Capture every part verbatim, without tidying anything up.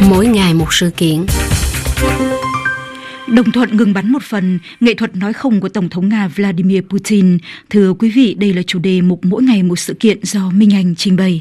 Mỗi ngày một sự kiện. Đồng thuận ngừng bắn một phần, nghệ thuật nói không của Tổng thống Nga Vladimir Putin. Thưa quý vị, đây là chủ đề mục Mỗi ngày một sự kiện do Minh Anh trình bày.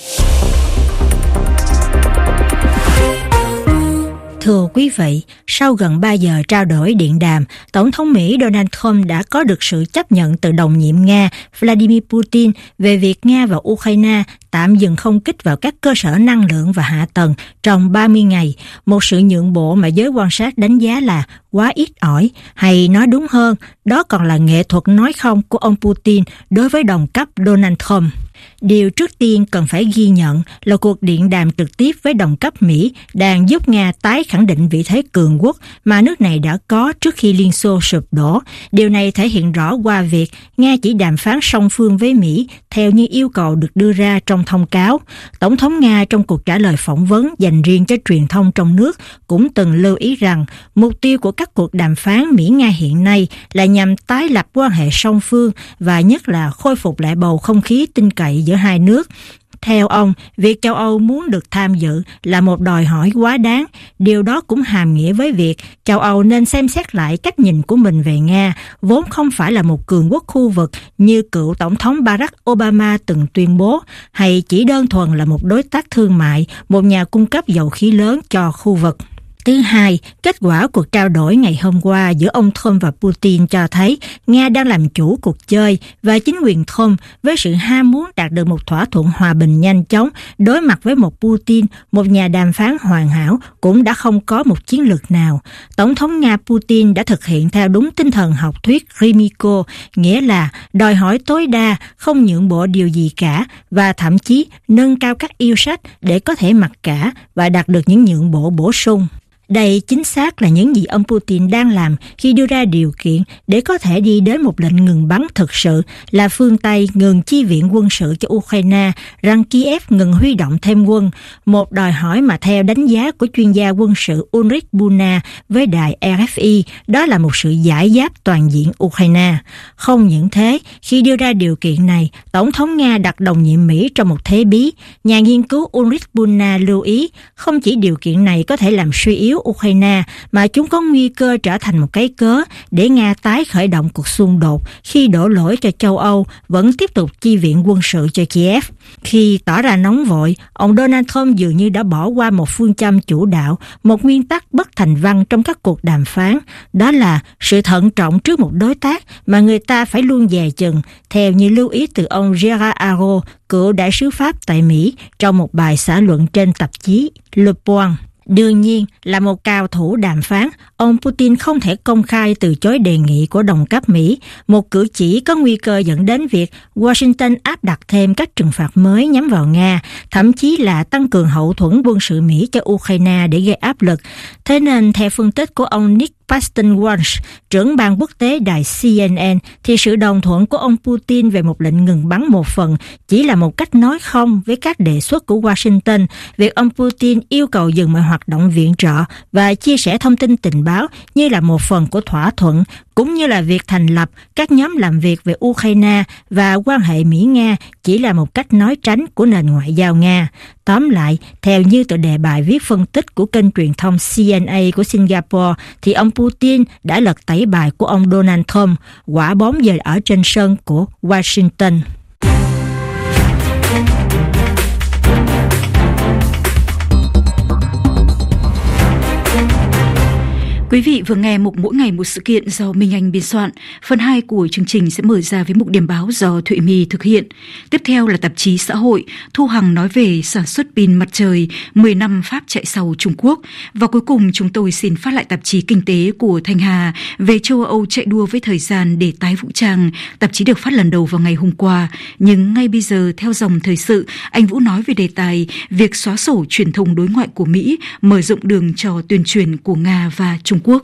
Thưa quý vị, sau gần ba giờ trao đổi điện đàm, Tổng thống Mỹ Donald Trump đã có được sự chấp nhận từ đồng nhiệm Nga Vladimir Putin về việc Nga và Ukraine tạm dừng không kích vào các cơ sở năng lượng và hạ tầng trong ba mươi ngày, một sự nhượng bộ mà giới quan sát đánh giá là quá ít ỏi, hay nói đúng hơn, đó còn là nghệ thuật nói không của ông Putin đối với đồng cấp Donald Trump. Điều trước tiên cần phải ghi nhận là cuộc điện đàm trực tiếp với đồng cấp Mỹ đang giúp Nga tái khẳng định vị thế cường quốc mà nước này đã có trước khi Liên Xô sụp đổ. Điều này thể hiện rõ qua việc Nga chỉ đàm phán song phương với Mỹ theo như yêu cầu được đưa ra trong thông cáo. Tổng thống Nga trong cuộc trả lời phỏng vấn dành riêng cho truyền thông trong nước cũng từng lưu ý rằng mục tiêu của các cuộc đàm phán Mỹ-Nga hiện nay là nhằm tái lập quan hệ song phương và nhất là khôi phục lại bầu không khí tin cậy giữa hai nước. Theo ông, việc châu Âu muốn được tham dự là một đòi hỏi quá đáng. Điều đó cũng hàm nghĩa với việc châu Âu nên xem xét lại cách nhìn của mình về Nga, vốn không phải là một cường quốc khu vực như cựu Tổng thống Barack Obama từng tuyên bố, hay chỉ đơn thuần là một đối tác thương mại, một nhà cung cấp dầu khí lớn cho khu vực. Thứ hai, kết quả cuộc trao đổi ngày hôm qua giữa ông Trump và Putin cho thấy Nga đang làm chủ cuộc chơi và chính quyền Trump với sự ham muốn đạt được một thỏa thuận hòa bình nhanh chóng đối mặt với một Putin, một nhà đàm phán hoàn hảo cũng đã không có một chiến lược nào. Tổng thống Nga Putin đã thực hiện theo đúng tinh thần học thuyết Gromyko, nghĩa là đòi hỏi tối đa, không nhượng bộ điều gì cả và thậm chí nâng cao các yêu sách để có thể mặc cả và đạt được những nhượng bộ bổ sung. Đây chính xác là những gì ông Putin đang làm khi đưa ra điều kiện để có thể đi đến một lệnh ngừng bắn thực sự, là phương Tây ngừng chi viện quân sự cho Ukraine, rằng Kiev ngừng huy động thêm quân, một đòi hỏi mà theo đánh giá của chuyên gia quân sự Ulrich Buna với đài R F I, đó là một sự giải giáp toàn diện Ukraine. Không những thế, khi đưa ra điều kiện này, Tổng thống Nga đặt đồng nhiệm Mỹ trong một thế bí. Nhà nghiên cứu Ulrich Buna lưu ý, không chỉ điều kiện này có thể làm suy yếu Ukraine, mà chúng có nguy cơ trở thành một cái cớ để Nga tái khởi động cuộc xung đột khi đổ lỗi cho châu Âu vẫn tiếp tục chi viện quân sự cho Kiev. Khi tỏ ra nóng vội, ông Donald Trump dường như đã bỏ qua một phương châm chủ đạo, một nguyên tắc bất thành văn trong các cuộc đàm phán, đó là sự thận trọng trước một đối tác mà người ta phải luôn dè chừng, theo như lưu ý từ ông Gerard Araud, cựu đại sứ Pháp tại Mỹ, trong một bài xã luận trên tạp chí Le Point. Đương nhiên, là một cao thủ đàm phán, ông Putin không thể công khai từ chối đề nghị của đồng cấp Mỹ, một cử chỉ có nguy cơ dẫn đến việc Washington áp đặt thêm các trừng phạt mới nhắm vào Nga, thậm chí là tăng cường hậu thuẫn quân sự Mỹ cho Ukraine để gây áp lực. Thế nên, theo phân tích của ông Nick Paxton Walsh, trưởng ban quốc tế đài C N N, thì sự đồng thuận của ông Putin về một lệnh ngừng bắn một phần chỉ là một cách nói không với các đề xuất của Washington. Việc ông Putin yêu cầu dừng mọi hoạt động viện trợ và chia sẻ thông tin tình báo như là một phần của thỏa thuận, cũng như là việc thành lập các nhóm làm việc về Ukraine và quan hệ Mỹ-Nga chỉ là một cách nói tránh của nền ngoại giao Nga. Tóm lại, theo như tựa đề bài viết phân tích của kênh truyền thông C N A của Singapore, thì ông Putin đã lật tẩy bài của ông Donald Trump, quả bóng giờ ở trên sân của Washington. Quý vị vừa nghe mục Mỗi ngày một sự kiện do Minh Anh biên soạn. Phần hai của chương trình sẽ mở ra với mục điểm báo do Thụy My thực hiện. Tiếp theo là tạp chí Xã hội, Thu Hằng nói về sản xuất pin mặt trời, mười năm Pháp chạy sau Trung Quốc. Và cuối cùng chúng tôi xin phát lại tạp chí Kinh tế của Thanh Hà về châu Âu chạy đua với thời gian để tái vũ trang. Tạp chí được phát lần đầu vào ngày hôm qua, nhưng ngay bây giờ theo dòng thời sự, anh Vũ nói về đề tài việc xóa sổ truyền thông đối ngoại của Mỹ, mở rộng đường cho tuyên truyền của Nga và Trung Quốc.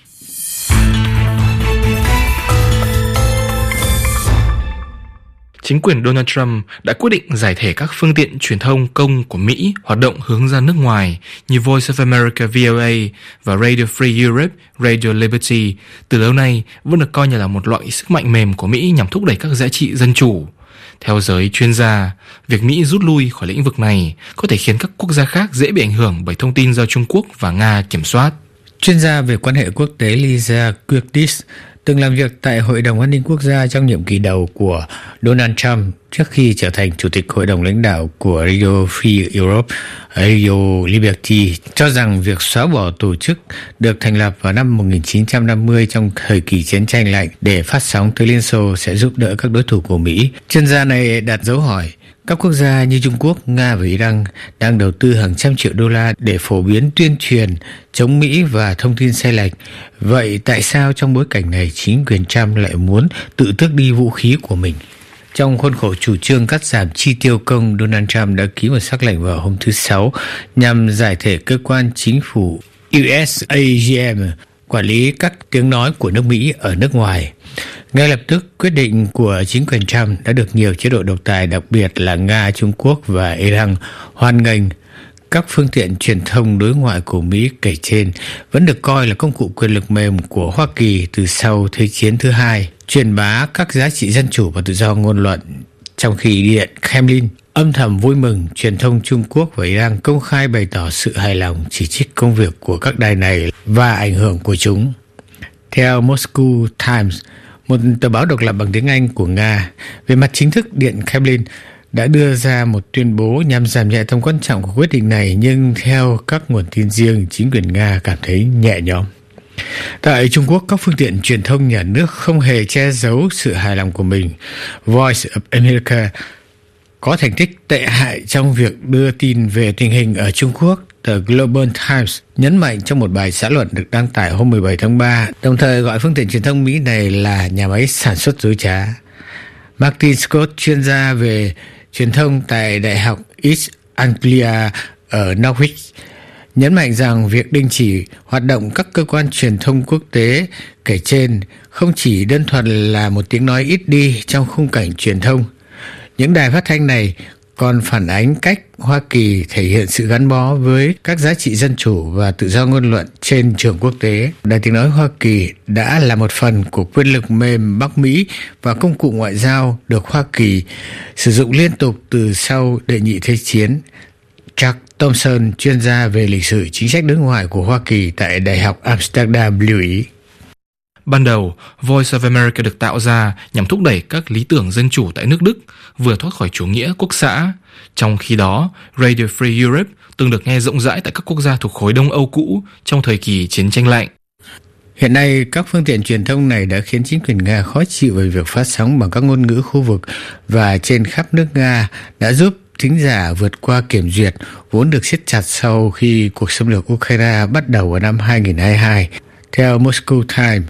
Chính quyền Donald Trump đã quyết định giải thể các phương tiện truyền thông công của Mỹ hoạt động hướng ra nước ngoài như Voice of America V O A và Radio Free Europe, Radio Liberty, từ lâu nay vẫn được coi như là một loại sức mạnh mềm của Mỹ nhằm thúc đẩy các giá trị dân chủ. Theo giới chuyên gia, việc Mỹ rút lui khỏi lĩnh vực này có thể khiến các quốc gia khác dễ bị ảnh hưởng bởi thông tin do Trung Quốc và Nga kiểm soát. Chuyên gia về quan hệ quốc tế Lisa Curtis từng làm việc tại Hội đồng An ninh Quốc gia trong nhiệm kỳ đầu của Donald Trump trước khi trở thành Chủ tịch Hội đồng lãnh đạo của Radio Free Europe, Radio Liberty, cho rằng việc xóa bỏ tổ chức được thành lập vào năm một nghìn chín trăm năm mươi trong thời kỳ chiến tranh lạnh để phát sóng tới Liên Xô sẽ giúp đỡ các đối thủ của Mỹ. Chuyên gia này đặt dấu hỏi. Các quốc gia như Trung Quốc, Nga và Iran đang đầu tư hàng trăm triệu đô la để phổ biến tuyên truyền chống Mỹ và thông tin sai lệch. Vậy tại sao trong bối cảnh này chính quyền Trump lại muốn tự tước đi vũ khí của mình? Trong khuôn khổ chủ trương cắt giảm chi tiêu công, Donald Trump đã ký một sắc lệnh vào hôm thứ Sáu nhằm giải thể cơ quan chính phủ u ét a giê em quản lý các tiếng nói của nước Mỹ ở nước ngoài. Ngay lập tức, quyết định của chính quyền Trump đã được nhiều chế độ độc tài, đặc biệt là Nga, Trung Quốc và Iran, hoan nghênh. Các phương tiện truyền thông đối ngoại của Mỹ kể trên vẫn được coi là công cụ quyền lực mềm của Hoa Kỳ từ sau Thế chiến thứ hai, truyền bá các giá trị dân chủ và tự do ngôn luận, trong khi Điện Kremlin âm thầm vui mừng. Truyền thông Trung Quốc và Iran công khai bày tỏ sự hài lòng, chỉ trích công việc của các đài này và ảnh hưởng của chúng. Theo Moscow Times, một tờ báo độc lập bằng tiếng Anh của Nga, về mặt chính thức, Điện Kremlin đã đưa ra một tuyên bố nhằm giảm nhẹ tầm quan trọng của quyết định này, nhưng theo các nguồn tin riêng, chính quyền Nga cảm thấy nhẹ nhõm. Tại Trung Quốc, các phương tiện truyền thông nhà nước không hề che giấu sự hài lòng của mình. Voice of America có thành tích tệ hại trong việc đưa tin về tình hình ở Trung Quốc. The Global Times nhấn mạnh trong một bài xã luận được đăng tải hôm mười bảy tháng ba, đồng thời gọi phương tiện truyền thông Mỹ này là nhà máy sản xuất dối trá. Martin Scott, chuyên gia về truyền thông tại Đại học East Anglia ở Norwich, nhấn mạnh rằng việc đình chỉ hoạt động các cơ quan truyền thông quốc tế kể trên không chỉ đơn thuần là một tiếng nói ít đi trong khung cảnh truyền thông. Những đài phát thanh này còn phản ánh cách Hoa Kỳ thể hiện sự gắn bó với các giá trị dân chủ và tự do ngôn luận trên trường quốc tế. Đài tiếng nói Hoa Kỳ đã là một phần của quyền lực mềm Bắc Mỹ và công cụ ngoại giao được Hoa Kỳ sử dụng liên tục từ sau Đệ nhị Thế chiến. Chuck Thompson, chuyên gia về lịch sử chính sách đối ngoại của Hoa Kỳ tại Đại học Amsterdam, lưu ý. Ban đầu, Voice of America được tạo ra nhằm thúc đẩy các lý tưởng dân chủ tại nước Đức vừa thoát khỏi chủ nghĩa quốc xã. Trong khi đó, Radio Free Europe từng được nghe rộng rãi tại các quốc gia thuộc khối Đông Âu cũ trong thời kỳ chiến tranh lạnh. Hiện nay, các phương tiện truyền thông này đã khiến chính quyền Nga khó chịu về việc phát sóng bằng các ngôn ngữ khu vực và trên khắp nước Nga, đã giúp thính giả vượt qua kiểm duyệt vốn được siết chặt sau khi cuộc xâm lược Ukraine bắt đầu vào năm hai nghìn không trăm hai mươi hai. Theo Moscow Times,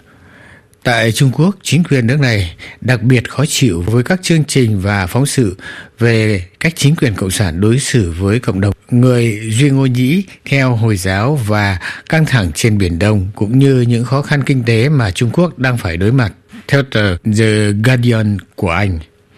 tại Trung Quốc, chính quyền nước này đặc biệt khó chịu với các chương trình và phóng sự về cách chính quyền Cộng sản đối xử với cộng đồng người Duy Ngô Nhĩ theo Hồi giáo và căng thẳng trên Biển Đông, cũng như những khó khăn kinh tế mà Trung Quốc đang phải đối mặt. Theo tờ The Guardian của Anh,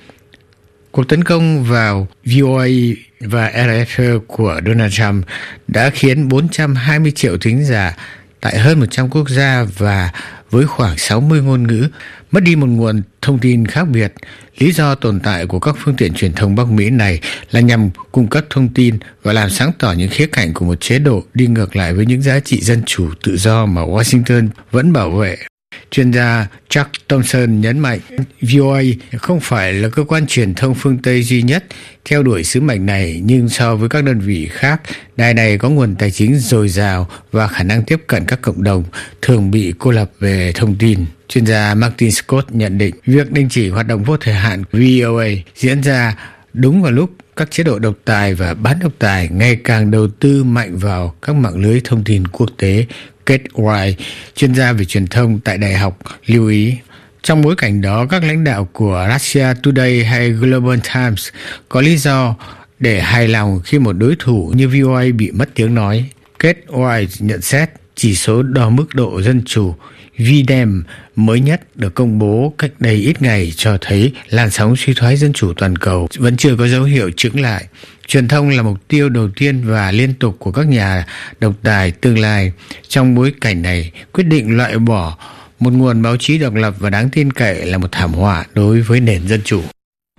cuộc tấn công vào vê o a và rờ ép của Donald Trump đã khiến bốn trăm hai mươi triệu thính giả tại hơn một trăm quốc gia và với khoảng sáu mươi ngôn ngữ mất đi một nguồn thông tin khác biệt. Lý do tồn tại của các phương tiện truyền thông Bắc Mỹ này là nhằm cung cấp thông tin và làm sáng tỏ những khía cạnh của một chế độ đi ngược lại với những giá trị dân chủ tự do mà Washington vẫn bảo vệ. Chuyên gia Chuck Thompson nhấn mạnh vê o a không phải là cơ quan truyền thông phương Tây duy nhất theo đuổi sứ mệnh này, nhưng so với các đơn vị khác, đài này có nguồn tài chính dồi dào và khả năng tiếp cận các cộng đồng thường bị cô lập về thông tin. Chuyên gia Martin Scott nhận định việc đình chỉ hoạt động vô thời hạn vê o a diễn ra đúng vào lúc các chế độ độc tài và bán độc tài ngày càng đầu tư mạnh vào các mạng lưới thông tin quốc tế. Kate Wright, chuyên gia về truyền thông tại đại học, lưu ý. Trong bối cảnh đó, các lãnh đạo của Russia Today hay Global Times có lý do để hài lòng khi một đối thủ như vê o a bị mất tiếng nói. Kate Wright nhận xét chỉ số đo mức độ dân chủ vê đê e em mới nhất được công bố cách đây ít ngày cho thấy làn sóng suy thoái dân chủ toàn cầu vẫn chưa có dấu hiệu chững lại. Truyền thông là mục tiêu đầu tiên và liên tục của các nhà độc tài tương lai. Trong bối cảnh này, quyết định loại bỏ một nguồn báo chí độc lập và đáng tin cậy là một thảm họa đối với nền dân chủ.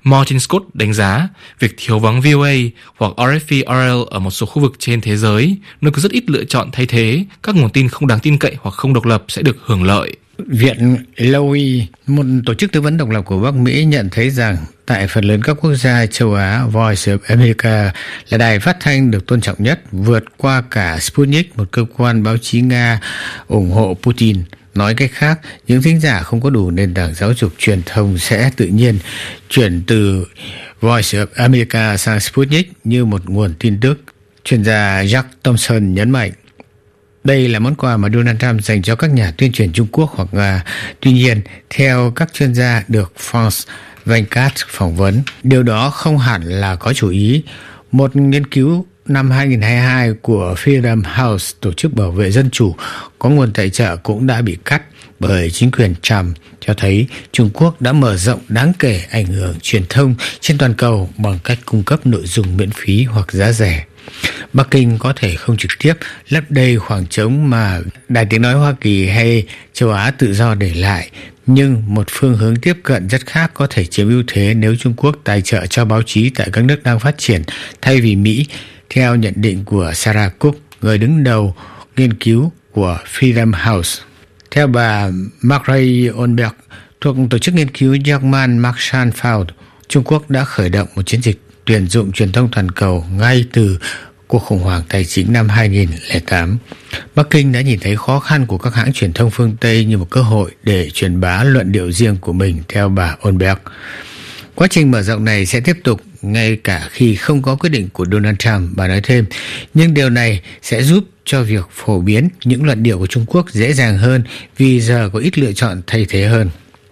Martin Scott đánh giá việc thiếu vắng vê o a hoặc rờ ép pê rờ lờ ở một số khu vực trên thế giới, nơi có rất ít lựa chọn thay thế, các nguồn tin không đáng tin cậy hoặc không độc lập sẽ được hưởng lợi. Viện Lowy, một tổ chức tư vấn độc lập của Bắc Mỹ, nhận thấy rằng tại phần lớn các quốc gia châu Á, Voice of America là đài phát thanh được tôn trọng nhất, vượt qua cả Sputnik, một cơ quan báo chí Nga ủng hộ Putin. Nói cách khác, những thính giả không có đủ nền tảng giáo dục truyền thông sẽ tự nhiên chuyển từ Voice of America sang Sputnik như một nguồn tin tức. Chuyên gia Jack Thompson nhấn mạnh, đây là món quà mà Donald Trump dành cho các nhà tuyên truyền Trung Quốc hoặc Nga. Tuy nhiên, theo các chuyên gia được France Vancat phỏng vấn, điều đó không hẳn là có chủ ý. Một nghiên cứu năm hai không hai hai của Freedom House, tổ chức bảo vệ dân chủ có nguồn tài trợ, cũng đã bị cắt bởi chính quyền Trump, cho thấy Trung Quốc đã mở rộng đáng kể ảnh hưởng truyền thông trên toàn cầu bằng cách cung cấp nội dung miễn phí hoặc giá rẻ. Bắc Kinh có thể không trực tiếp lấp đầy khoảng trống mà Đài Tiếng Nói Hoa Kỳ hay châu Á Tự Do để lại, nhưng một phương hướng tiếp cận rất khác có thể chiếm ưu thế nếu Trung Quốc tài trợ cho báo chí tại các nước đang phát triển thay vì Mỹ, theo nhận định của Sarah Cook, người đứng đầu nghiên cứu của Freedom House. Theo bà Margaret Olberg thuộc tổ chức nghiên cứu German Marshall Fund, Trung Quốc đã khởi động một chiến dịch tuyển dụng truyền thông toàn cầu ngay từ cuộc khủng hoảng tài chính năm hai không không tám. Bắc Kinh đã nhìn thấy khó khăn của các hãng truyền thông phương Tây như một cơ hội để truyền bá luận điệu riêng của mình, theo bà Olberg. Quá trình mở rộng này sẽ tiếp tục ngay cả khi không có quyết định của Donald Trump, bà nói thêm, nhưng điều này sẽ giúp cho việc phổ biến những luận điệu của Trung Quốc dễ dàng hơn vì giờ có ít lựa chọn thay thế hơn.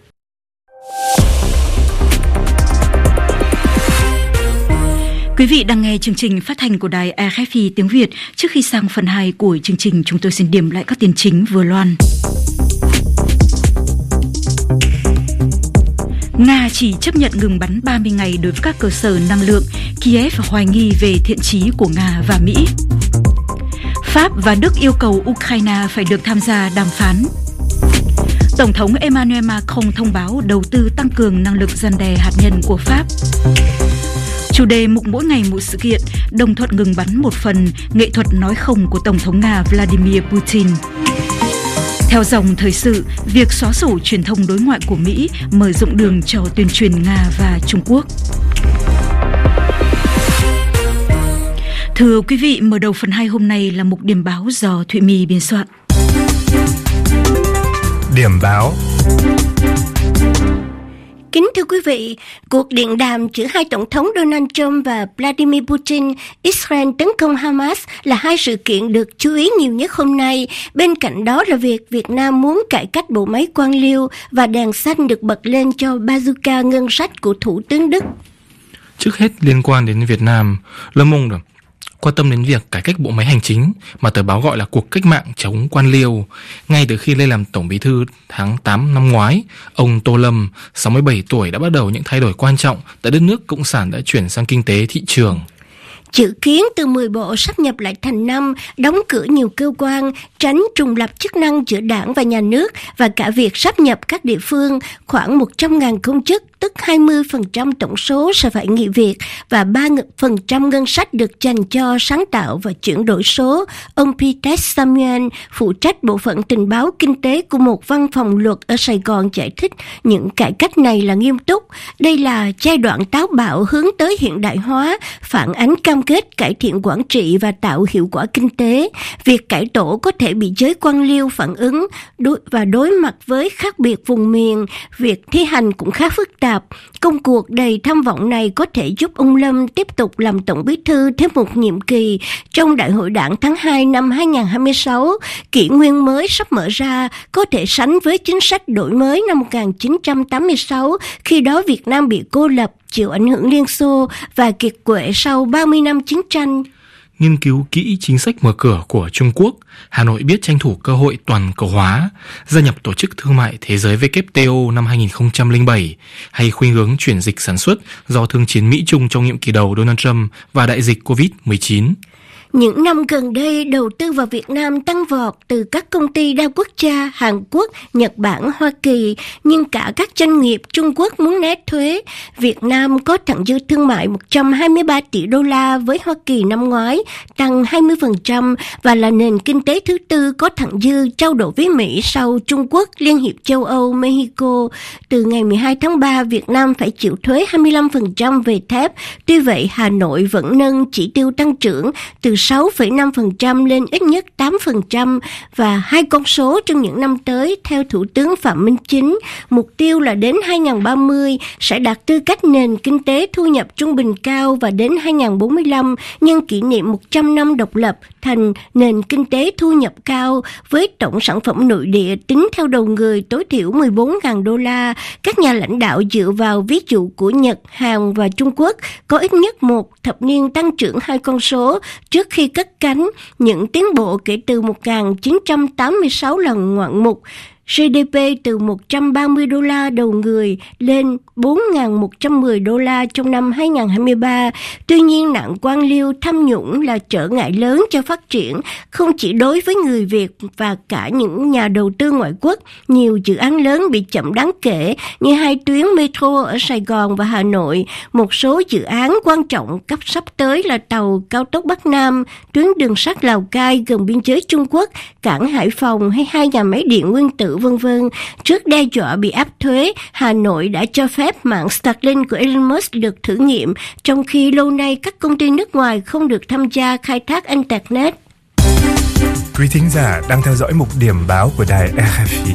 Quý vị đang nghe chương trình phát thanh của đài rờ ép pê tiếng Việt. Trước khi sang phần hai của chương trình, chúng tôi xin điểm lại các tin chính vừa loan. Nga chỉ chấp nhận ngừng bắn ba mươi ngày đối với các cơ sở năng lượng. Kiev hoài nghi về thiện chí của Nga và Mỹ. Pháp và Đức yêu cầu Ukraine phải được tham gia đàm phán. Tổng thống Emmanuel Macron thông báo đầu tư tăng cường năng lực răn đe hạt nhân của Pháp. Chủ đề mục mỗi ngày một sự kiện, đồng thuận ngừng bắn một phần, nghệ thuật nói không của Tổng thống Nga Vladimir Putin. Theo dòng thời sự, việc xóa sổ truyền thông đối ngoại của Mỹ mở rộng đường cho tuyên truyền Nga và Trung Quốc. Thưa quý vị, mở đầu phần hai hôm nay là mục điểm báo do Thụy My biên soạn. Điểm báo. Kính thưa quý vị, cuộc điện đàm giữa hai tổng thống Donald Trump và Vladimir Putin, Israel tấn công Hamas là hai sự kiện được chú ý nhiều nhất hôm nay. Bên cạnh đó là việc Việt Nam muốn cải cách bộ máy quan liêu và đèn xanh được bật lên cho bazooka ngân sách của Thủ tướng Đức. Trước hết liên quan đến Việt Nam, Le Monde quan tâm đến việc cải cách bộ máy hành chính mà tờ báo gọi là cuộc cách mạng chống quan liêu. Ngay từ khi lên làm Tổng Bí thư tháng tám năm ngoái, ông Tô Lâm, sáu mươi bảy tuổi, đã bắt đầu những thay đổi quan trọng tại đất nước Cộng sản đã chuyển sang kinh tế thị trường. Dự kiến từ mười bộ sáp nhập lại thành năm, đóng cửa nhiều cơ quan, tránh trùng lập chức năng giữa đảng và nhà nước, và cả việc sáp nhập các địa phương, khoảng một trăm nghìn công chức, tức hai mươi phần trăm tổng số sẽ phải nghỉ việc, và ba phần trăm ngân sách được dành cho sáng tạo và chuyển đổi số. Ông Peter Samuel, phụ trách bộ phận tình báo kinh tế của một văn phòng luật ở Sài Gòn, giải thích những cải cách này là nghiêm túc. Đây là giai đoạn táo bạo hướng tới hiện đại hóa, phản ánh cam kết cải thiện quản trị và tạo hiệu quả kinh tế. Việc cải tổ có thể bị giới quan liêu phản ứng đối và đối mặt với khác biệt vùng miền. Việc thi hành cũng khá phức tạp. Công cuộc đầy tham vọng này có thể giúp ông Lâm tiếp tục làm Tổng Bí thư thêm một nhiệm kỳ. Trong Đại hội Đảng tháng hai năm hai không hai sáu, kỷ nguyên mới sắp mở ra có thể sánh với chính sách đổi mới năm một nghìn chín trăm tám mươi sáu, khi đó Việt Nam bị cô lập, chịu ảnh hưởng Liên Xô và kiệt quệ sau ba mươi năm chiến tranh. Nghiên cứu kỹ chính sách mở cửa của Trung Quốc, Hà Nội biết tranh thủ cơ hội toàn cầu hóa, gia nhập Tổ chức Thương mại Thế giới W T O năm hai không không bảy, hay khuynh hướng chuyển dịch sản xuất do thương chiến Mỹ-Trung trong nhiệm kỳ đầu Donald Trump và đại dịch covid mười chín. Những năm gần đây, đầu tư vào Việt Nam tăng vọt từ các công ty đa quốc gia Hàn Quốc, Nhật Bản, Hoa Kỳ, nhưng cả các doanh nghiệp Trung Quốc muốn né thuế. Việt Nam có thặng dư thương mại một trăm hai mươi ba tỷ đô la với Hoa Kỳ năm ngoái, tăng hai mươi phần trăm và là nền kinh tế thứ tư có thặng dư trao đổi với Mỹ sau Trung Quốc, Liên hiệp châu Âu, Mexico. Từ ngày mười hai tháng ba, Việt Nam phải chịu thuế hai mươi lăm phần trăm về thép. Tuy vậy, Hà Nội vẫn nâng chỉ tiêu tăng trưởng từ sáu phẩy năm phần trăm lên ít nhất tám phần trăm và hai con số trong những năm tới theo Thủ tướng Phạm Minh Chính. Mục tiêu là đến hai không ba không sẽ đạt tư cách nền kinh tế thu nhập trung bình cao và đến hai không bốn lăm nhân kỷ niệm một trăm năm độc lập thành nền kinh tế thu nhập cao với tổng sản phẩm nội địa tính theo đầu người tối thiểu mười bốn nghìn đô la. Các nhà lãnh đạo dựa vào ví dụ của Nhật, Hàn và Trung Quốc có ít nhất một thập niên tăng trưởng hai con số trước khi cất cánh, những tiến bộ kể từ một nghìn chín trăm tám mươi sáu lần ngoạn mục. giê đê pê từ một trăm ba mươi đô la đầu người lên bốn nghìn một trăm mười đô la trong năm hai không hai ba. Tuy nhiên, nạn quan liêu tham nhũng là trở ngại lớn cho phát triển, không chỉ đối với người Việt và cả những nhà đầu tư ngoại quốc. Nhiều dự án lớn bị chậm đáng kể như hai tuyến metro ở Sài Gòn và Hà Nội. Một số dự án quan trọng cấp sắp tới là tàu cao tốc Bắc Nam, tuyến đường sắt Lào Cai gần biên giới Trung Quốc, cảng Hải Phòng hay hai nhà máy điện nguyên tử vân vân. Trước đe dọa bị áp thuế, Hà Nội đã cho phép mạng Starlink của Elon Musk được thử nghiệm, trong khi lâu nay các công ty nước ngoài không được tham gia khai thác Internet. Quý thính giả đang theo dõi mục điểm báo của đài rờ ép i.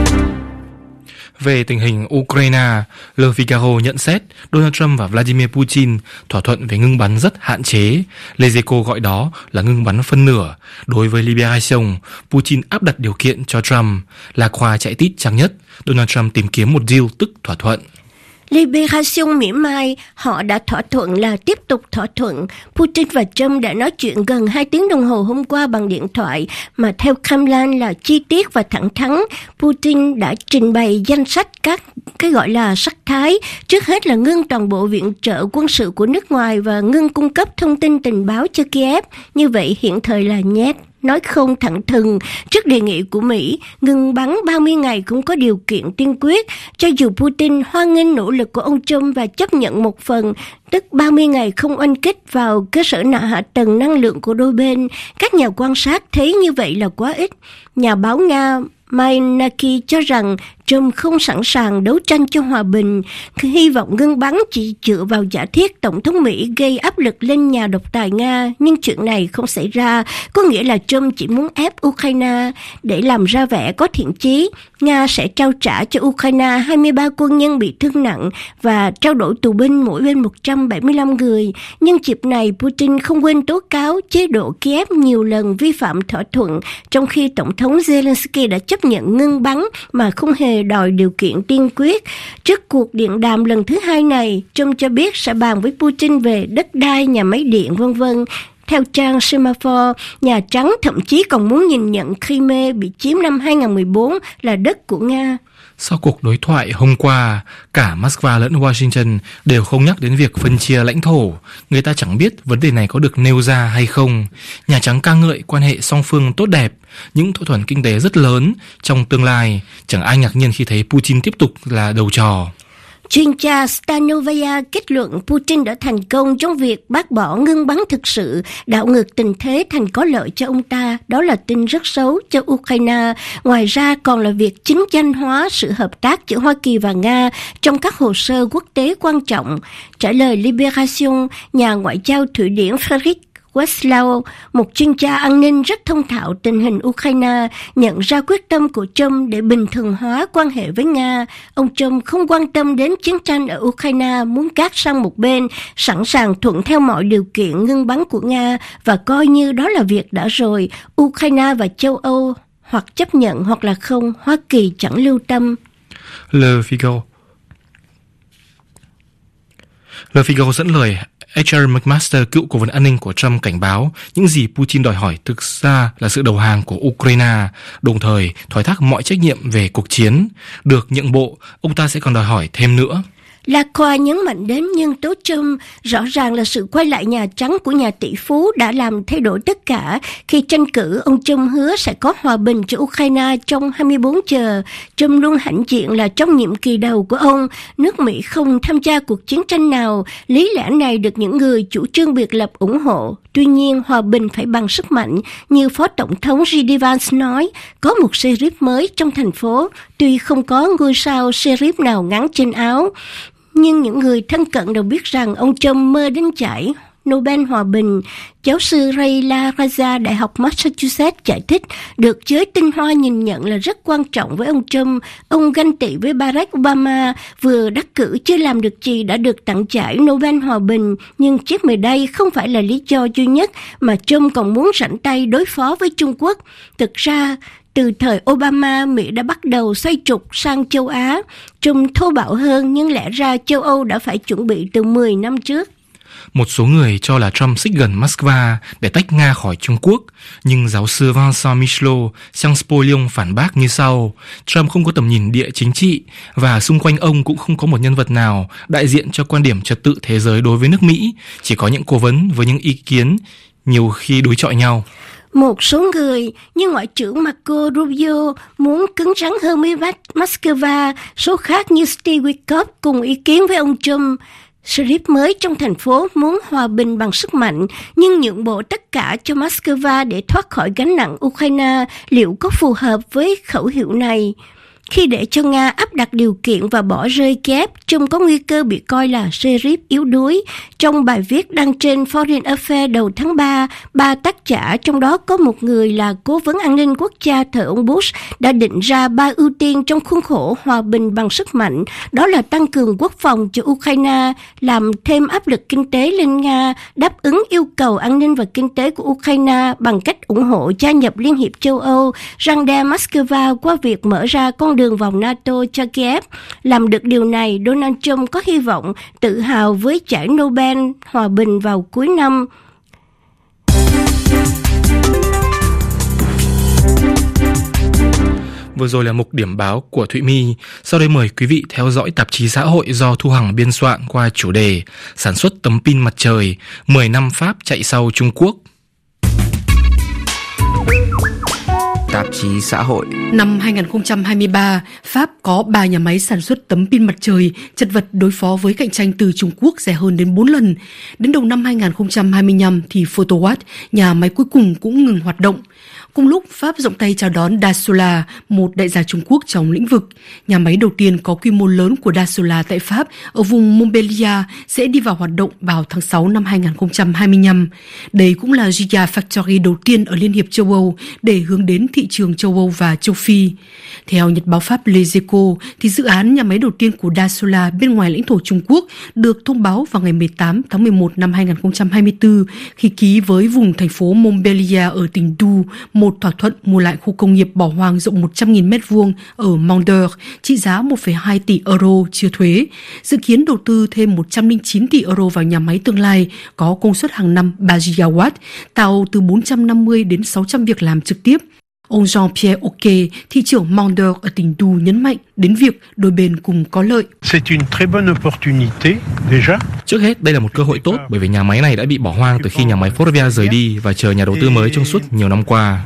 Về tình hình Ukraine, Le Figaro nhận xét Donald Trump và Vladimir Putin thỏa thuận về ngưng bắn rất hạn chế. Les Echos gọi đó là ngưng bắn phân nửa. Đối với Liberation, Putin áp đặt điều kiện cho Trump. La Croix chạy tít trang nhất, Donald Trump tìm kiếm một deal tức thỏa thuận. Liberation mỉa mai, họ đã thỏa thuận là tiếp tục thỏa thuận. Putin và Trump đã nói chuyện gần hai tiếng đồng hồ hôm qua bằng điện thoại, mà theo Kremlin là chi tiết và thẳng thắn. Putin đã trình bày danh sách các cái gọi là sắc thái. Trước hết là ngưng toàn bộ viện trợ quân sự của nước ngoài và ngưng cung cấp thông tin tình báo cho Kiev. Như vậy hiện thời là nhét. Nói không thẳng thừng trước đề nghị của Mỹ, ngừng bắn ba mươi ngày cũng có điều kiện tiên quyết. Cho dù Putin hoan nghênh nỗ lực của ông Trump và chấp nhận một phần, tức ba mươi ngày không oanh kích vào cơ sở hạ tầng năng lượng của đôi bên, các nhà quan sát thấy như vậy là quá ít. Nhà báo Nga Mainaki cho rằng Trump không sẵn sàng đấu tranh cho hòa bình, hy vọng ngưng bắn chỉ dựa vào giả thiết Tổng thống Mỹ gây áp lực lên nhà độc tài Nga, nhưng chuyện này không xảy ra, có nghĩa là Trump chỉ muốn ép Ukraine để làm ra vẻ có thiện chí. Nga sẽ trao trả cho Ukraine hai mươi ba quân nhân bị thương nặng và trao đổi tù binh mỗi bên một trăm bảy mươi lăm người. Nhân dịp này, Putin không quên tố cáo chế độ Kiev nhiều lần vi phạm thỏa thuận, trong khi Tổng thống Zelensky đã chấp nhận ngưng bắn mà không hề đòi điều kiện tiên quyết. Trước cuộc điện đàm lần thứ hai này, Trump cho biết sẽ bàn với Putin về đất đai, nhà máy điện, vân vân. Theo trang Semaphore, Nhà Trắng thậm chí còn muốn nhìn nhận Crimea bị chiếm năm hai không một bốn là đất của Nga. Sau cuộc đối thoại hôm qua, cả Moscow lẫn Washington đều không nhắc đến việc phân chia lãnh thổ. Người ta chẳng biết vấn đề này có được nêu ra hay không. Nhà Trắng ca ngợi quan hệ song phương tốt đẹp, những thỏa thuận kinh tế rất lớn trong tương lai. Chẳng ai ngạc nhiên khi thấy Putin tiếp tục là đầu trò. Chuyên gia Stanovaya kết luận Putin đã thành công trong việc bác bỏ ngưng bắn thực sự, đảo ngược tình thế thành có lợi cho ông ta. Đó là tin rất xấu cho Ukraine. Ngoài ra còn là việc chính danh hóa sự hợp tác giữa Hoa Kỳ và Nga trong các hồ sơ quốc tế quan trọng. Trả lời Liberation, nhà ngoại giao Thụy Điển Fredrik Westlau, một chuyên gia an ninh rất thông thạo tình hình Ukraine, nhận ra quyết tâm của Trump để bình thường hóa quan hệ với Nga. Ông Trump không quan tâm đến chiến tranh ở Ukraine, muốn gác sang một bên, sẵn sàng thuận theo mọi điều kiện ngưng bắn của Nga và coi như đó là việc đã rồi. Ukraine và châu Âu hoặc chấp nhận hoặc là không, Hoa Kỳ chẳng lưu tâm. Le Figaro Le Figaro dẫn lời hát rờ McMaster, cựu cố vấn an ninh của Trump, cảnh báo những gì Putin đòi hỏi thực ra là sự đầu hàng của Ukraine, đồng thời thoái thác mọi trách nhiệm về cuộc chiến. Được nhượng bộ, ông ta sẽ còn đòi hỏi thêm nữa. Lacroix nhấn mạnh đến nhân tố Trump, rõ ràng là sự quay lại Nhà Trắng của nhà tỷ phú đã làm thay đổi tất cả. Khi tranh cử, ông Trump hứa sẽ có hòa bình cho Ukraine trong hai mươi bốn giờ. Trump luôn hãnh diện là trong nhiệm kỳ đầu của ông, nước Mỹ không tham gia cuộc chiến tranh nào. Lý lẽ này được những người chủ trương biệt lập ủng hộ. Tuy nhiên, hòa bình phải bằng sức mạnh, như Phó Tổng thống gi đi Vance nói, có một sheriff mới trong thành phố, tuy không có ngôi sao sheriff nào gắn trên áo. Nhưng những người thân cận đều biết rằng ông Trump mơ đến giải Nobel Hòa Bình. Giáo sư Ray LaRaza, Đại học Massachusetts giải thích, được giới tinh hoa nhìn nhận là rất quan trọng với ông Trump. Ông ganh tị với Barack Obama, vừa đắc cử chưa làm được gì đã được tặng giải Nobel Hòa Bình. Nhưng chiếc mời đây không phải là lý do duy nhất mà Trump còn muốn rảnh tay đối phó với Trung Quốc. Thực ra, từ thời Obama, Mỹ đã bắt đầu xoay trục sang châu Á. Trump thô bạo hơn, nhưng lẽ ra châu Âu đã phải chuẩn bị từ mười năm trước. Một số người cho là Trump xích gần Moscow để tách Nga khỏi Trung Quốc, nhưng giáo sư Vincent Michelot, Sciences Po Lyon phản bác như sau: Trump không có tầm nhìn địa chính trị và xung quanh ông cũng không có một nhân vật nào đại diện cho quan điểm trật tự thế giới đối với nước Mỹ, chỉ có những cố vấn với những ý kiến nhiều khi đối chọi nhau. Một số người như Ngoại trưởng Marco Rubio muốn cứng rắn hơn với Moscow, số khác như Steve Witkoff cùng ý kiến với ông Trump. Sheriff mới trong thành phố muốn hòa bình bằng sức mạnh, nhưng nhượng bộ tất cả cho Moscow để thoát khỏi gánh nặng Ukraine, liệu có phù hợp với khẩu hiệu này? Khi để cho Nga áp đặt điều kiện và bỏ rơi Kiev, Trump có nguy cơ bị coi là sheriff yếu đuối. Trong bài viết đăng trên Foreign Affairs đầu tháng ba, ba tác giả, trong đó có một người là cố vấn an ninh quốc gia thời ông Bush, đã định ra ba ưu tiên trong khuôn khổ hòa bình bằng sức mạnh. Đó là tăng cường quốc phòng cho Ukraine, làm thêm áp lực kinh tế lên Nga, đáp ứng yêu cầu an ninh và kinh tế của Ukraine bằng cách ủng hộ gia nhập Liên hiệp châu Âu, răn đe Moscow qua việc mở ra con đường vào NATO cho Kiev. Làm được điều này, Donald Trump có hy vọng tự hào với giải Nobel Hòa bình vào cuối năm. Vừa rồi là mục điểm báo của Thụy My. Sau đây mời quý vị theo dõi tạp chí xã hội do Thu Hằng biên soạn qua chủ đề Sản xuất tấm pin mặt trời, mười năm Pháp chạy sau Trung Quốc. Tạp chí xã hội. Năm hai không hai ba, Pháp có ba nhà máy sản xuất tấm pin mặt trời, chật vật đối phó với cạnh tranh từ Trung Quốc rẻ hơn đến bốn lần. Đến đầu năm hai không hai lăm thì Photowatt, nhà máy cuối cùng cũng ngừng hoạt động. Cùng lúc, Pháp rộng tay chào đón Dasola, một đại gia Trung Quốc trong lĩnh vực. Nhà máy đầu tiên có quy mô lớn của Dasola tại Pháp ở vùng Montpellier sẽ đi vào hoạt động vào tháng sáu năm hai không hai lăm. Đây cũng là Gigafactory đầu tiên ở Liên hiệp châu Âu để hướng đến thị trường châu Âu và châu Phi. Theo nhật báo Pháp Les Echos, thì dự án nhà máy đầu tiên của Dasola bên ngoài lãnh thổ Trung Quốc được thông báo vào ngày mười tám tháng mười một năm hai không hai tư khi ký với vùng thành phố Montpellier ở tỉnh Du một thỏa thuận mua lại khu công nghiệp bỏ hoang rộng một trăm nghìn mét vuông ở Mondeur trị giá một phẩy hai tỷ euro chưa thuế. Dự kiến đầu tư thêm một trăm lẻ chín tỷ euro vào nhà máy tương lai có công suất hàng năm ba gigawatt, tạo từ bốn trăm năm mươi đến sáu trăm việc làm trực tiếp. Ông Jean-Pierre Auquet, thị trưởng Mondeur ở tỉnh Du nhấn mạnh đến việc đôi bên cùng có lợi. Trước hết, đây là một cơ hội tốt bởi vì nhà máy này đã bị bỏ hoang từ khi nhà máy Forvia rời đi và chờ nhà đầu tư mới trong suốt nhiều năm qua.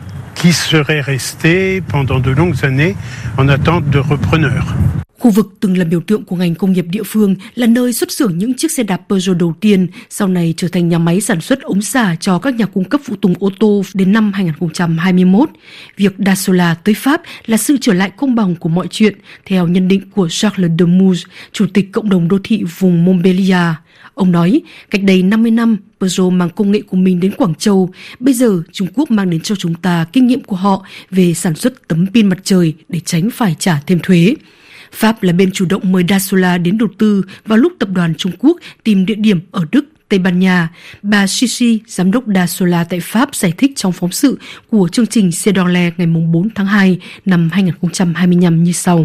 Khu vực từng là biểu tượng của ngành công nghiệp địa phương, là nơi xuất xưởng những chiếc xe đạp Peugeot đầu tiên, sau này trở thành nhà máy sản xuất ống xả cho các nhà cung cấp phụ tùng ô tô đến năm hai không hai mốt. Việc Dasola tới Pháp là sự trở lại công bằng của mọi chuyện, theo nhận định của Charles Demuze, chủ tịch cộng đồng đô thị vùng Montpellier. Ông nói, cách đây năm mươi năm, Peugeot mang công nghệ của mình đến Quảng Châu. Bây giờ, Trung Quốc mang đến cho chúng ta kinh nghiệm của họ về sản xuất tấm pin mặt trời để tránh phải trả thêm thuế. Pháp là bên chủ động mời Dasola đến đầu tư vào lúc tập đoàn Trung Quốc tìm địa điểm ở Đức, Tây Ban Nha. Bà Chichi, giám đốc Dasola tại Pháp, giải thích trong phóng sự của chương trình C'est dans l'air ngày bốn tháng hai năm hai nghìn không trăm hai mươi lăm như sau.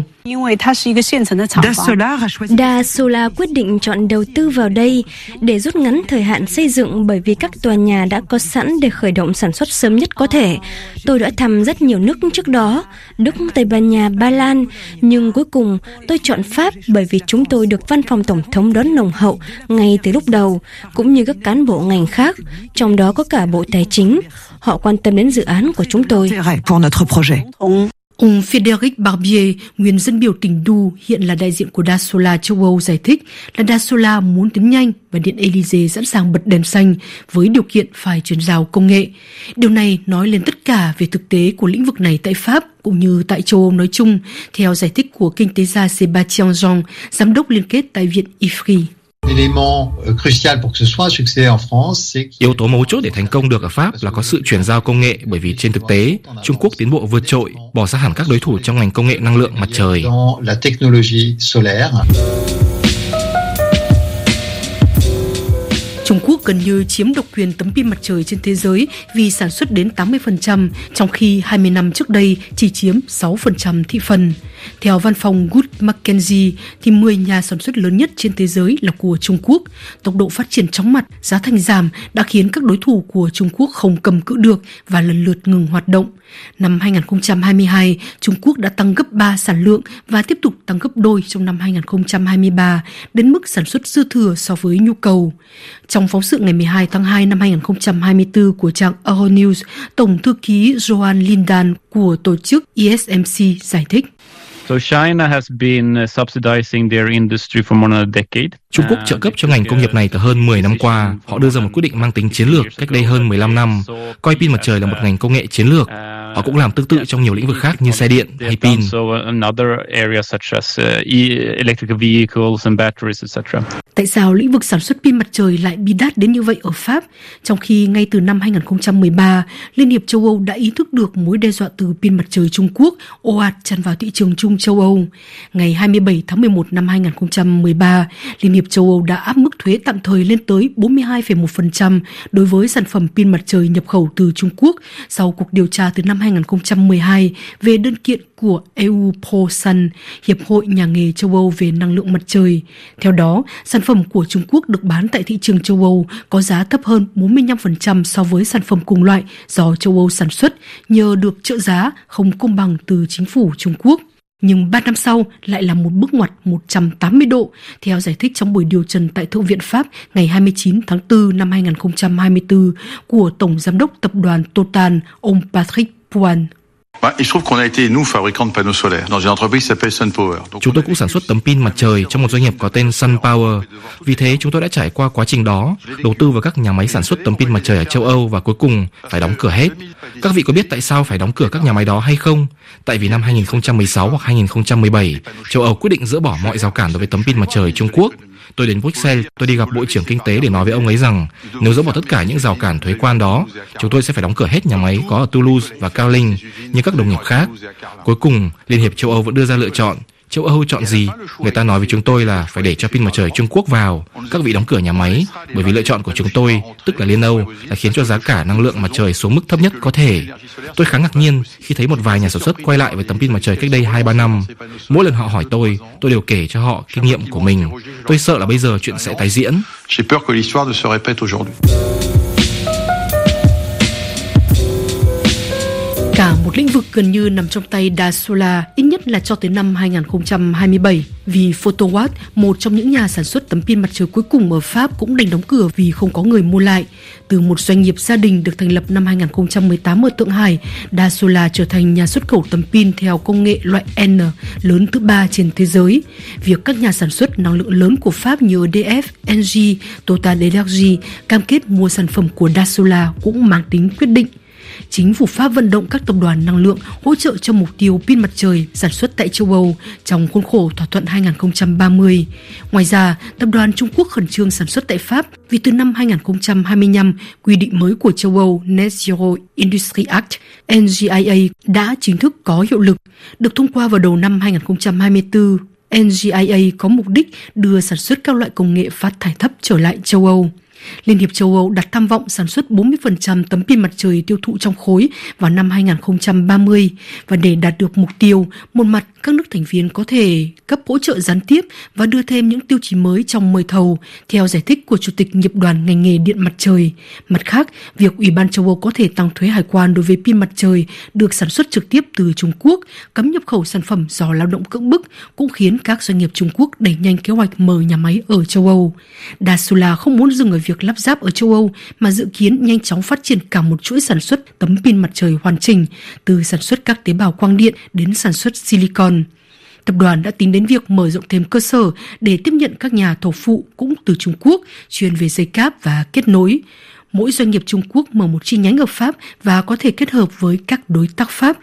Dasola quyết định chọn đầu tư vào đây để rút ngắn thời hạn xây dựng bởi vì các tòa nhà đã có sẵn để khởi động sản xuất sớm nhất có thể. Tôi đã thăm rất nhiều nước trước đó, Đức, Tây Ban Nha, Ba Lan, nhưng cuối cùng tôi chọn Pháp bởi vì chúng tôi được văn phòng tổng thống đón nồng hậu ngay từ lúc đầu, cũng như các cán bộ ngành khác, trong đó có cả Bộ Tài chính. Họ quan tâm đến dự án của chúng tôi. Ông Frédéric Barbier, nguyên dân biểu tỉnh Du, hiện là đại diện của Dasola châu Âu, giải thích là Dasola muốn tiến nhanh và Điện Élysée sẵn sàng bật đèn xanh với điều kiện phải chuyển giao công nghệ. Điều này nói lên tất cả về thực tế của lĩnh vực này tại Pháp cũng như tại châu Âu nói chung, theo giải thích của kinh tế gia Sébastien Jean, giám đốc liên kết tại Viện I F R I. Yếu tố mấu chốt để thành công được ở Pháp là có sự chuyển giao công nghệ, bởi vì trên thực tế, Trung Quốc tiến bộ vượt trội, bỏ xa hẳn các đối thủ trong ngành công nghệ năng lượng mặt trời. Trung Quốc gần như chiếm độc quyền tấm pin mặt trời trên thế giới vì sản xuất đến tám mươi phần trăm, trong khi hai mươi năm trước đây chỉ chiếm sáu phần trăm thị phần. Theo văn phòng Wood Mackenzie, thì mười nhà sản xuất lớn nhất trên thế giới là của Trung Quốc. Tốc độ phát triển chóng mặt, giá thành giảm đã khiến các đối thủ của Trung Quốc không cầm cự được và lần lượt ngừng hoạt động. Năm hai nghìn không trăm hai mươi hai, Trung Quốc đã tăng gấp ba sản lượng và tiếp tục tăng gấp đôi trong năm hai nghìn không trăm hai mươi ba, đến mức sản xuất dư thừa so với nhu cầu. Trong phóng sự ngày mười hai tháng hai năm hai nghìn không trăm hai mươi tư của trang Euronews, Tổng thư ký Johan Lindan của tổ chức I S M C giải thích. Trung Quốc trợ cấp cho ngành công nghiệp này từ hơn mười năm qua. Họ đưa ra một quyết định mang tính chiến lược cách đây hơn mười lăm năm, coi pin mặt trời là một ngành công nghệ chiến lược. Họ cũng làm tương tự trong nhiều lĩnh vực khác như xe điện hay pin. Tại sao lĩnh vực sản xuất pin mặt trời lại bi đát đến như vậy ở Pháp, trong khi ngay từ năm hai nghìn không trăm mười ba, Liên hiệp châu Âu đã ý thức được mối đe dọa từ pin mặt trời Trung Quốc ồ ạt tràn vào thị trường chung châu Âu. Ngày hai mươi bảy tháng mười một năm hai nghìn không trăm mười ba, Liên hiệp châu Âu đã áp mức thuế tạm thời lên tới bốn mươi hai phẩy một phần trăm đối với sản phẩm pin mặt trời nhập khẩu từ Trung Quốc sau cuộc điều tra từ năm hai nghìn không trăm mười hai về đơn kiện của e u ProSun, Hiệp hội Nhà nghề châu Âu về năng lượng mặt trời. Theo đó, sản phẩm của Trung Quốc được bán tại thị trường châu Âu có giá thấp hơn bốn mươi lăm phần trăm so với sản phẩm cùng loại do châu Âu sản xuất, nhờ được trợ giá không công bằng từ chính phủ Trung Quốc. Nhưng ba năm sau lại là một bước ngoặt một trăm tám mươi độ, theo giải thích trong buổi điều trần tại Thượng viện Pháp ngày hai mươi chín tháng tư năm hai nghìn không trăm hai mươi tư của Tổng Giám đốc Tập đoàn Total, ông Patrick Pouan. Chúng tôi cũng sản xuất tấm pin mặt trời trong một doanh nghiệp có tên Sun Power. Vì thế chúng tôi đã trải qua quá trình đó, đầu tư vào các nhà máy sản xuất tấm pin mặt trời ở châu Âu và cuối cùng phải đóng cửa hết. Các vị có biết tại sao phải đóng cửa các nhà máy đó hay không? Tại vì năm hai nghìn không trăm mười sáu hoặc hai nghìn không trăm mười bảy, châu Âu quyết định dỡ bỏ mọi rào cản đối với tấm pin mặt trời Trung Quốc. Tôi đến Bruxelles, tôi đi gặp Bộ trưởng Kinh tế để nói với ông ấy rằng nếu dỡ bỏ tất cả những rào cản thuế quan đó, chúng tôi sẽ phải đóng cửa hết nhà máy có ở Toulouse và Cao Linh như các đồng nghiệp khác. Cuối cùng, Liên hiệp châu Âu vẫn đưa ra lựa chọn. Châu Âu chọn gì? Người ta nói với chúng tôi là phải để cho pin mặt trời Trung Quốc vào. Các vị đóng cửa nhà máy, bởi vì lựa chọn của chúng tôi, tức là Liên Âu, là khiến cho giá cả năng lượng mặt trời xuống mức thấp nhất có thể. Tôi khá ngạc nhiên khi thấy một vài nhà sản xuất quay lại với tấm pin mặt trời cách đây hai ba năm. Mỗi lần họ hỏi tôi, tôi đều kể cho họ kinh nghiệm của mình. Tôi sợ là bây giờ chuyện sẽ tái diễn. Cả một lĩnh vực gần như nằm trong tay Dasola, ít nhất là cho tới năm hai nghìn không trăm hai mươi bảy, vì Photowatt, một trong những nhà sản xuất tấm pin mặt trời cuối cùng ở Pháp, cũng đành đóng cửa vì không có người mua lại. Từ một doanh nghiệp gia đình được thành lập năm hai nghìn không trăm mười tám ở Thượng Hải, Dasola trở thành nhà xuất khẩu tấm pin theo công nghệ loại N lớn thứ ba trên thế giới. Việc các nhà sản xuất năng lượng lớn của Pháp như E D F, N G, Total Energy cam kết mua sản phẩm của Dasola cũng mang tính quyết định. Chính phủ Pháp vận động các tập đoàn năng lượng hỗ trợ cho mục tiêu pin mặt trời sản xuất tại châu Âu trong khuôn khổ thỏa thuận hai nghìn không trăm ba mươi. Ngoài ra, tập đoàn Trung Quốc khẩn trương sản xuất tại Pháp vì từ năm hai nghìn không trăm hai mươi lăm, quy định mới của châu Âu Net Zero Industry Act N G I A đã chính thức có hiệu lực, được thông qua vào đầu năm hai nghìn không trăm hai mươi tư. N G I A có mục đích đưa sản xuất các loại công nghệ phát thải thấp trở lại châu Âu. Liên hiệp châu Âu đặt tham vọng sản xuất bốn mươi phần trăm tấm pin mặt trời tiêu thụ trong khối vào năm hai không ba mươi, và để đạt được mục tiêu, một mặt các nước thành viên có thể cấp hỗ trợ gián tiếp và đưa thêm những tiêu chí mới trong mời thầu, theo giải thích của Chủ tịch Nghiệp đoàn ngành nghề điện mặt trời. Mặt khác, việc Ủy ban châu Âu có thể tăng thuế hải quan đối với pin mặt trời được sản xuất trực tiếp từ Trung Quốc, cấm nhập khẩu sản phẩm do lao động cưỡng bức cũng khiến các doanh nghiệp Trung Quốc đẩy nhanh kế hoạch mở nhà máy ở châu Âu. Dassault không muốn dừng ở việc lắp ráp ở châu Âu mà dự kiến nhanh chóng phát triển cả một chuỗi sản xuất tấm pin mặt trời hoàn chỉnh, từ sản xuất các tế bào quang điện đến sản xuất silicon. Tập đoàn đã tính đến việc mở rộng thêm cơ sở để tiếp nhận các nhà thầu phụ cũng từ Trung Quốc, chuyên về dây cáp và kết nối. Mỗi doanh nghiệp Trung Quốc mở một chi nhánh ở Pháp và có thể kết hợp với các đối tác Pháp.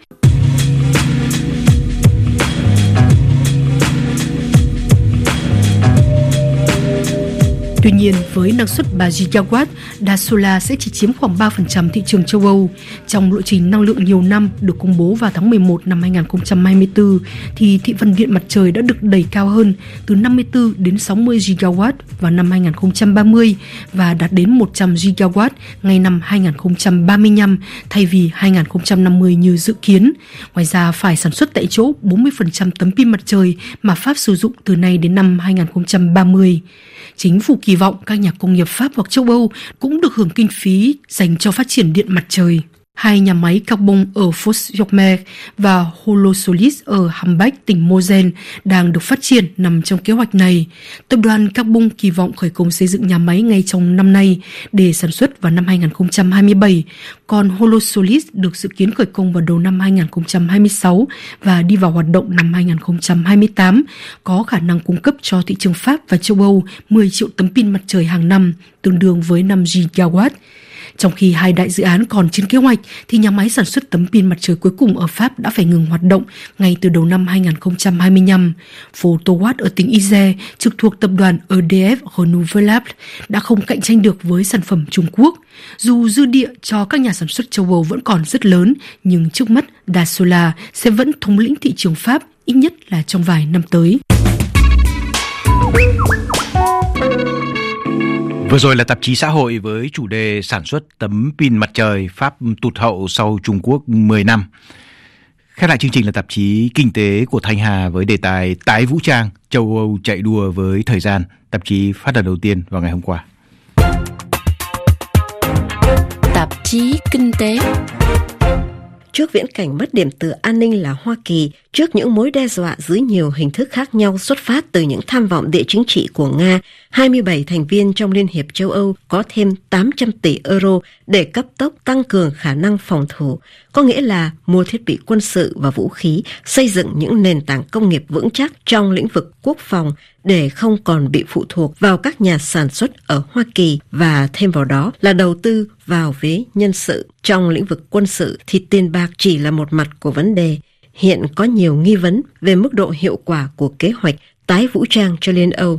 Tuy nhiên, với năng suất ba gigawatt, Dassault sẽ chỉ chiếm khoảng ba phần trăm thị trường châu Âu. Trong lộ trình năng lượng nhiều năm được công bố vào tháng mười một năm hai không hai tư, thì thị phần điện mặt trời đã được đẩy cao hơn từ năm mươi tư đến sáu mươi gigawatt vào năm hai không ba mươi và đạt đến một trăm gigawatt ngay năm hai không ba lăm thay vì hai không năm mươi như dự kiến. Ngoài ra, phải sản xuất tại chỗ bốn mươi phần trăm tấm pin mặt trời mà Pháp sử dụng từ nay đến năm hai không ba mươi. Chính phủ kỳ vọng các nhà công nghiệp Pháp hoặc châu Âu cũng được hưởng kinh phí dành cho phát triển điện mặt trời. Hai nhà máy carbon ở Fos-Yormer và Holosolis ở Hambach, tỉnh Moselle đang được phát triển nằm trong kế hoạch này. Tập đoàn Carbon kỳ vọng khởi công xây dựng nhà máy ngay trong năm nay để sản xuất vào năm hai không hai bảy, còn Holosolis được dự kiến khởi công vào đầu năm hai không hai sáu và đi vào hoạt động năm hai không hai tám, có khả năng cung cấp cho thị trường Pháp và châu Âu mười triệu tấm pin mặt trời hàng năm, tương đương với năm gigawatt. Trong khi hai đại dự án còn trên kế hoạch, thì nhà máy sản xuất tấm pin mặt trời cuối cùng ở Pháp đã phải ngừng hoạt động ngay từ đầu năm hai không hai lăm. Photowatt ở tỉnh Isère, trực thuộc tập đoàn E D F Renouvelable, đã không cạnh tranh được với sản phẩm Trung Quốc. Dù dư địa cho các nhà sản xuất châu Âu vẫn còn rất lớn, nhưng trước mắt Dassault sẽ vẫn thống lĩnh thị trường Pháp, ít nhất là trong vài năm tới. Vừa rồi là tạp chí xã hội với chủ đề sản xuất tấm pin mặt trời, Pháp tụt hậu sau Trung Quốc mười năm. Khép lại chương trình là tạp chí Kinh tế của Thanh Hà với đề tài tái vũ trang, châu Âu chạy đua với thời gian. Tạp chí phát lần đầu tiên vào ngày hôm qua. Tạp chí Kinh tế. Trước viễn cảnh mất điểm tựa an ninh là Hoa Kỳ, trước những mối đe dọa dưới nhiều hình thức khác nhau xuất phát từ những tham vọng địa chính trị của Nga, hai mươi bảy thành viên trong Liên hiệp châu Âu có thêm tám trăm tỷ euro để cấp tốc tăng cường khả năng phòng thủ, có nghĩa là mua thiết bị quân sự và vũ khí, xây dựng những nền tảng công nghiệp vững chắc trong lĩnh vực quốc phòng để không còn bị phụ thuộc vào các nhà sản xuất ở Hoa Kỳ, và thêm vào đó là đầu tư vào vế nhân sự. Trong lĩnh vực quân sự thì tiền bạc chỉ là một mặt của vấn đề. Hiện có nhiều nghi vấn về mức độ hiệu quả của kế hoạch tái vũ trang cho Liên Âu.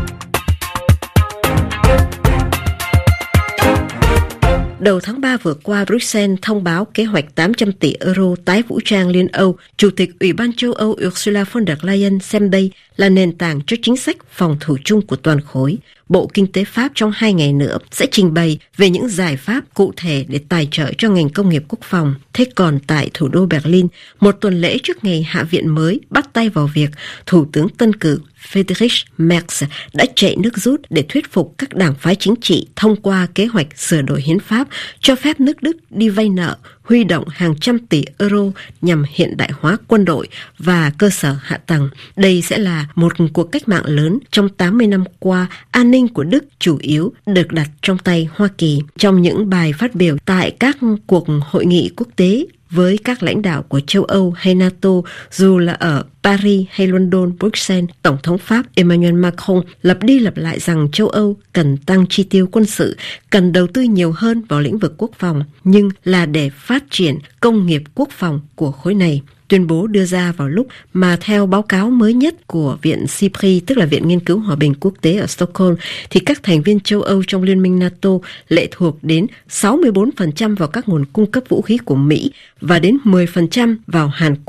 Đầu tháng ba vừa qua, Bruxelles thông báo kế hoạch tám trăm tỷ euro tái vũ trang Liên Âu. Chủ tịch Ủy ban châu Âu Ursula von der Leyen xem đây là nền tảng cho chính sách phòng thủ chung của toàn khối. Bộ Kinh tế Pháp trong hai ngày nữa sẽ trình bày về những giải pháp cụ thể để tài trợ cho ngành công nghiệp quốc phòng. Thế còn tại thủ đô Berlin, một tuần lễ trước ngày Hạ viện mới bắt tay vào việc, Thủ tướng tân cử Friedrich Merz đã chạy nước rút để thuyết phục các đảng phái chính trị thông qua kế hoạch sửa đổi hiến pháp cho phép nước Đức đi vay nợ, huy động hàng trăm tỷ euro nhằm hiện đại hóa quân đội và cơ sở hạ tầng. Đây sẽ là một cuộc cách mạng lớn trong tám mươi năm qua. An ninh của Đức chủ yếu được đặt trong tay Hoa Kỳ. Trong những bài phát biểu tại các cuộc hội nghị quốc tế với các lãnh đạo của châu Âu hay NATO, dù là ở Paris hay London, Bruxelles, Tổng thống Pháp Emmanuel Macron lặp đi lặp lại rằng châu Âu cần tăng chi tiêu quân sự, cần đầu tư nhiều hơn vào lĩnh vực quốc phòng, nhưng là để phát triển công nghiệp quốc phòng của khối này. Tuyên bố đưa ra vào lúc mà theo báo cáo mới nhất của Viện SIPRI, tức là Viện Nghiên cứu Hòa bình Quốc tế ở Stockholm, thì các thành viên châu Âu trong Liên minh NATO lệ thuộc đến sáu mươi bốn phần trăm vào các nguồn cung cấp vũ khí của Mỹ và đến mười phần trăm vào Hàn Quốc,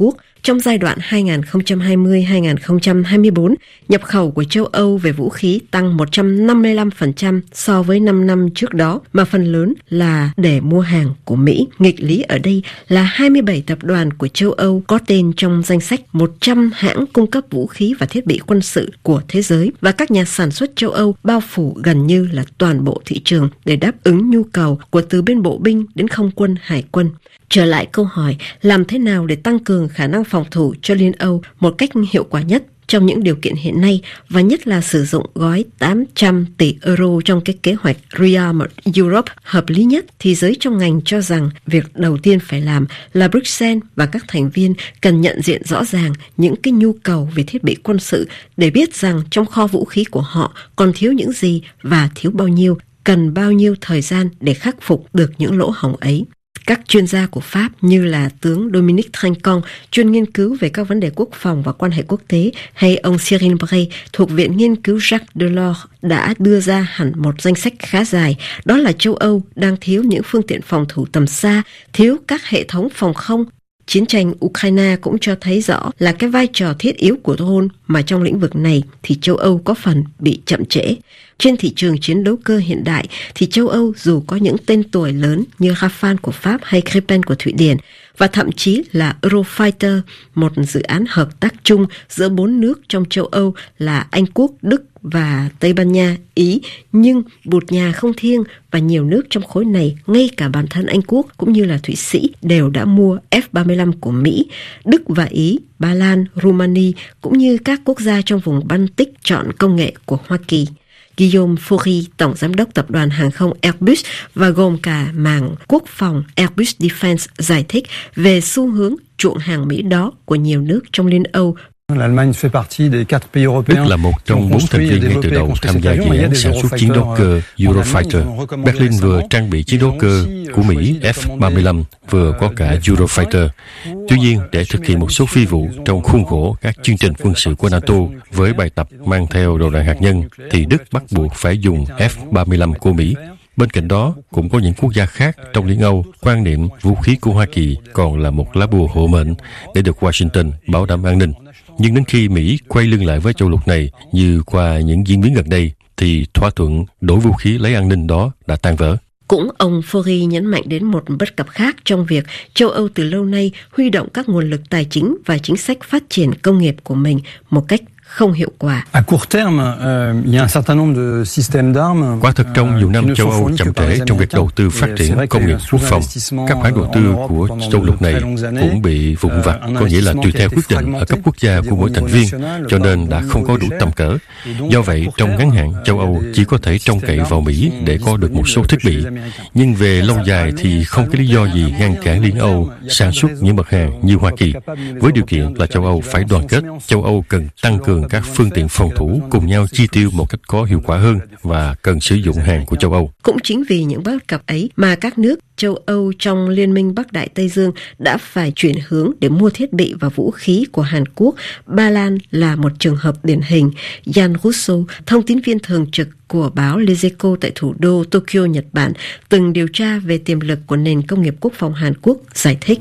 trong giai đoạn hai nghìn không trăm hai mươi đến hai nghìn không trăm hai mươi tư, nhập khẩu của châu Âu về vũ khí tăng một trăm năm mươi lăm phần trăm so với năm năm trước đó, mà phần lớn là để mua hàng của Mỹ. Nghịch lý ở đây là hai mươi bảy tập đoàn của châu Âu có tên trong danh sách một trăm hãng cung cấp vũ khí và thiết bị quân sự của thế giới, và các nhà sản xuất châu Âu bao phủ gần như là toàn bộ thị trường để đáp ứng nhu cầu của từ bên bộ binh đến không quân, hải quân. Trở lại câu hỏi làm thế nào để tăng cường khả năng phòng thủ cho Liên Âu một cách hiệu quả nhất trong những điều kiện hiện nay, và nhất là sử dụng gói tám trăm tỷ euro trong cái kế hoạch Rearm Europe hợp lý nhất, thì giới trong ngành cho rằng việc đầu tiên phải làm là Bruxelles và các thành viên cần nhận diện rõ ràng những cái nhu cầu về thiết bị quân sự để biết rằng trong kho vũ khí của họ còn thiếu những gì và thiếu bao nhiêu, cần bao nhiêu thời gian để khắc phục được những lỗ hổng ấy. Các chuyên gia của Pháp như là tướng Dominique Trinquant, chuyên nghiên cứu về các vấn đề quốc phòng và quan hệ quốc tế, hay ông Cyril Bray thuộc Viện Nghiên cứu Jacques Delors đã đưa ra hẳn một danh sách khá dài. Đó là châu Âu đang thiếu những phương tiện phòng thủ tầm xa, thiếu các hệ thống phòng không. Chiến tranh Ukraine cũng cho thấy rõ là cái vai trò thiết yếu của drone, mà trong lĩnh vực này thì châu Âu có phần bị chậm trễ. Trên thị trường chiến đấu cơ hiện đại thì châu Âu dù có những tên tuổi lớn như Rafale của Pháp hay Gripen của Thụy Điển, và thậm chí là Eurofighter, một dự án hợp tác chung giữa bốn nước trong châu Âu là Anh Quốc, Đức và Tây Ban Nha, Ý, nhưng bụt nhà không thiêng và nhiều nước trong khối này, ngay cả bản thân Anh Quốc cũng như là Thụy Sĩ đều đã mua F ba mươi lăm của Mỹ. Đức và Ý, Ba Lan, Rumani cũng như các quốc gia trong vùng Baltic chọn công nghệ của Hoa Kỳ. Guillaume Faury, tổng giám đốc tập đoàn hàng không Airbus và gồm cả mảng quốc phòng Airbus Defense, giải thích về xu hướng chuộng hàng Mỹ đó của nhiều nước trong Liên Âu. Đức là một trong bốn thành viên ngay từ đầu tham gia dự án sản xuất chiến đấu cơ Eurofighter. Berlin vừa trang bị chiến đấu cơ của Mỹ F ba mươi lăm, vừa có cả Eurofighter. Tuy nhiên, để thực hiện một số phi vụ trong khuôn khổ các chương trình quân sự của NATO với bài tập mang theo đầu đạn hạt nhân, thì Đức bắt buộc phải dùng F ba mươi lăm của Mỹ. Bên cạnh đó, cũng có những quốc gia khác trong Liên Âu quan niệm vũ khí của Hoa Kỳ còn là một lá bùa hộ mệnh để được Washington bảo đảm an ninh. Nhưng đến khi Mỹ quay lưng lại với châu lục này, như qua những diễn biến gần đây, thì thỏa thuận đổi vũ khí lấy an ninh đó đã tan vỡ. Cũng ông Faury nhấn mạnh đến một bất cập khác trong việc châu Âu từ lâu nay huy động các nguồn lực tài chính và chính sách phát triển công nghiệp của mình một cách không hiệu quả. Quả thực trong nhiều năm châu Âu chậm trễ trong việc đầu tư phát triển công nghiệp quốc phòng. Các khoản đầu tư của châu lục này cũng bị vụn vặt, có nghĩa là tùy theo quyết định ở cấp quốc gia của mỗi thành viên, cho nên đã không có đủ tầm cỡ. Do vậy, trong ngắn hạn, châu Âu chỉ có thể trông cậy vào Mỹ để có được một số thiết bị. Nhưng về lâu dài thì không có lý do gì ngăn cản Liên Âu sản xuất những mặt hàng như Hoa Kỳ. Với điều kiện là châu Âu phải đoàn kết, châu Âu cần tăng cường các phương tiện phòng thủ, cùng nhau chi tiêu một cách có hiệu quả hơn và cần sử dụng hàng của châu Âu. Cũng chính vì những bất cập ấy mà các nước châu Âu trong Liên minh Bắc Đại Tây Dương đã phải chuyển hướng để mua thiết bị và vũ khí của Hàn Quốc. Ba Lan là một trường hợp điển hình. Jan Russo, thông tín viên thường trực của báo Les Echos tại thủ đô Tokyo, Nhật Bản, từng điều tra về tiềm lực của nền công nghiệp quốc phòng Hàn Quốc, giải thích.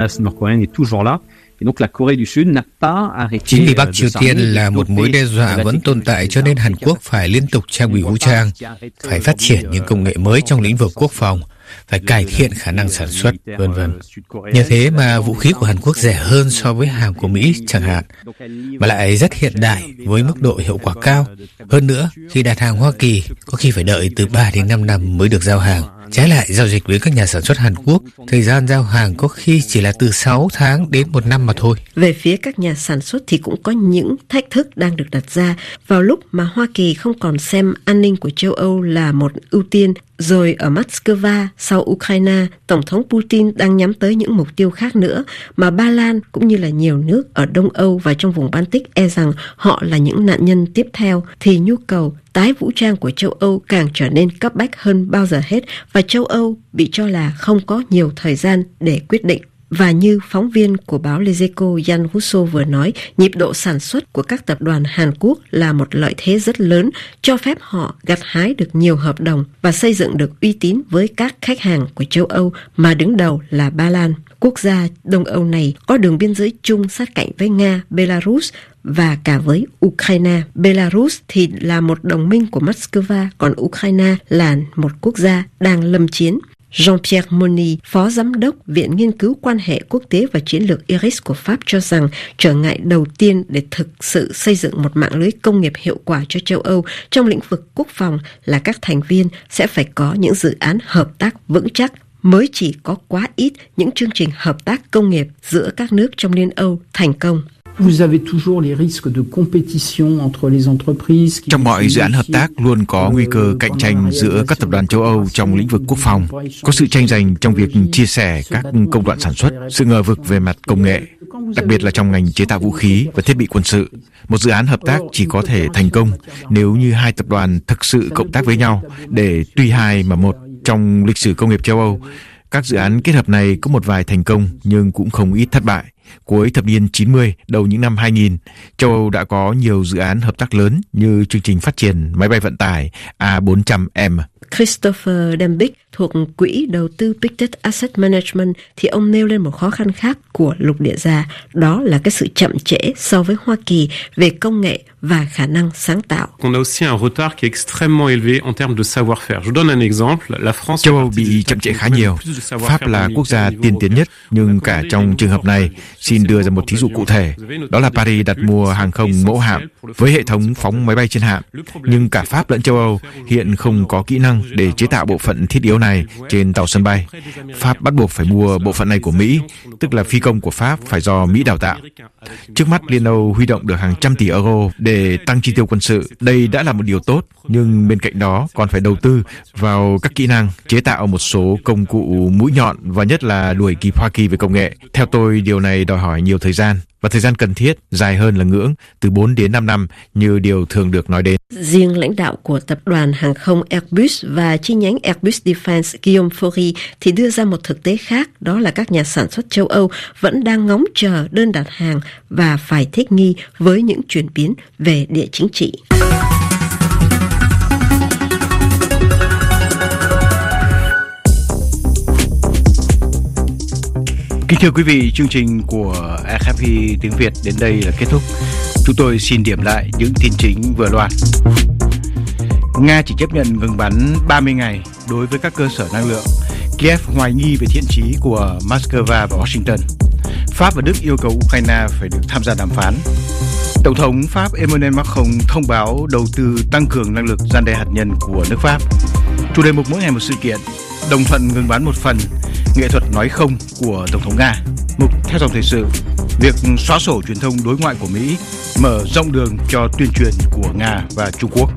Chính vì Bắc Triều Tiên là một mối đe dọa vẫn tồn tại, cho nên Hàn Quốc phải liên tục trang bị vũ trang, phải phát triển những công nghệ mới trong lĩnh vực quốc phòng, phải cải thiện khả năng sản xuất, vân vân. Như thế mà vũ khí của Hàn Quốc rẻ hơn so với hàng của Mỹ chẳng hạn, mà lại rất hiện đại với mức độ hiệu quả cao. Hơn nữa, khi đặt hàng Hoa Kỳ, có khi phải đợi từ ba đến năm năm mới được giao hàng. Trái lại, giao dịch với các nhà sản xuất Hàn Quốc, thời gian giao hàng có khi chỉ là từ sáu tháng đến một năm mà thôi. Về phía các nhà sản xuất thì cũng có những thách thức đang được đặt ra vào lúc mà Hoa Kỳ không còn xem an ninh của châu Âu là một ưu tiên. Rồi ở Moscow, sau Ukraine, Tổng thống Putin đang nhắm tới những mục tiêu khác nữa mà Ba Lan cũng như là nhiều nước ở Đông Âu và trong vùng Baltic e rằng họ là những nạn nhân tiếp theo, thì nhu cầu tái vũ trang của châu Âu càng trở nên cấp bách hơn bao giờ hết, và châu Âu bị cho là không có nhiều thời gian để quyết định. Và như phóng viên của báo Les Echos Jan Russo vừa nói, nhịp độ sản xuất của các tập đoàn Hàn Quốc là một lợi thế rất lớn, cho phép họ gặt hái được nhiều hợp đồng và xây dựng được uy tín với các khách hàng của châu Âu, mà đứng đầu là Ba Lan. Quốc gia Đông Âu này có đường biên giới chung sát cạnh với Nga, Belarus và cả với Ukraine. Belarus thì là một đồng minh của Moscow, còn Ukraine là một quốc gia đang lâm chiến. Jean-Pierre Moni, Phó Giám đốc Viện Nghiên cứu Quan hệ Quốc tế và Chiến lược I R I S của Pháp cho rằng trở ngại đầu tiên để thực sự xây dựng một mạng lưới công nghiệp hiệu quả cho châu Âu trong lĩnh vực quốc phòng là các thành viên sẽ phải có những dự án hợp tác vững chắc. Mới chỉ có quá ít những chương trình hợp tác công nghiệp giữa các nước trong Liên Âu thành công. Trong mọi dự án hợp tác luôn có nguy cơ cạnh tranh giữa các tập đoàn châu Âu trong lĩnh vực quốc phòng, có sự tranh giành trong việc chia sẻ các công đoạn sản xuất, sự ngờ vực về mặt công nghệ, đặc biệt là trong ngành chế tạo vũ khí và thiết bị quân sự. Một dự án hợp tác chỉ có thể thành công nếu như hai tập đoàn thực sự cộng tác với nhau, để tuy hai mà một. Trong lịch sử công nghiệp châu Âu, các dự án kết hợp này có một vài thành công nhưng cũng không ít thất bại. Cuối thập niên chín mươi, đầu những năm hai nghìn, châu Âu đã có nhiều dự án hợp tác lớn như chương trình phát triển máy bay vận tải A bốn trăm M. Christopher Dembick thuộc quỹ đầu tư Pictet Asset Management thì ông nêu lên một khó khăn khác của lục địa già, đó là cái sự chậm trễ so với Hoa Kỳ về công nghệ và khả năng sáng tạo. Châu Âu bị chậm trễ khá nhiều. Pháp là quốc gia tiên tiến nhất, nhưng cả trong trường hợp này, xin đưa ra một thí dụ cụ thể, đó là Paris đặt mua hàng không mẫu hạm với hệ thống phóng máy bay trên hạm, nhưng cả Pháp lẫn châu Âu hiện không có kỹ năng để chế tạo bộ phận thiết yếu này trên tàu sân bay. Pháp bắt buộc phải mua bộ phận này của Mỹ, tức là phi công của Pháp phải do Mỹ đào tạo. Trước mắt Liên Âu huy động được hàng trăm tỷ euro để tăng chi tiêu quân sự. Đây đã là một điều tốt, nhưng bên cạnh đó còn phải đầu tư vào các kỹ năng, chế tạo một số công cụ mũi nhọn và nhất là đuổi kịp Hoa Kỳ về công nghệ. Theo tôi, điều này đòi hỏi nhiều thời gian, và thời gian cần thiết dài hơn là ngưỡng từ bốn đến năm năm như điều thường được nói đến. Riêng lãnh đạo của tập đoàn hàng không Airbus và chi nhánh Airbus Defence Guillaume Faury thì đưa ra một thực tế khác, đó là các nhà sản xuất châu Âu vẫn đang ngóng chờ đơn đặt hàng và phải thích nghi với những chuyển biến về địa chính trị. Kính thưa quý vị, chương trình của rờ ép pê tiếng Việt đến đây là kết thúc. Chúng tôi xin điểm lại những tin chính vừa loạt. Nga chỉ chấp nhận ngừng bắn ba mươi ngày đối với các cơ sở năng lượng. Kiev hoài nghi về thiện chí của Moscow và Washington. Pháp và Đức yêu cầu Ukraine phải được tham gia đàm phán. Tổng thống Pháp Emmanuel Macron thông báo đầu tư tăng cường năng lực răn đe hạt nhân của nước Pháp. Chủ đề mục mỗi ngày một sự kiện, đồng thuận ngừng bắn một phần, nghệ thuật nói không của Tổng thống Nga. Mục theo dòng thời sự, việc xóa sổ truyền thông đối ngoại của Mỹ mở rộng đường cho tuyên truyền của Nga và Trung Quốc.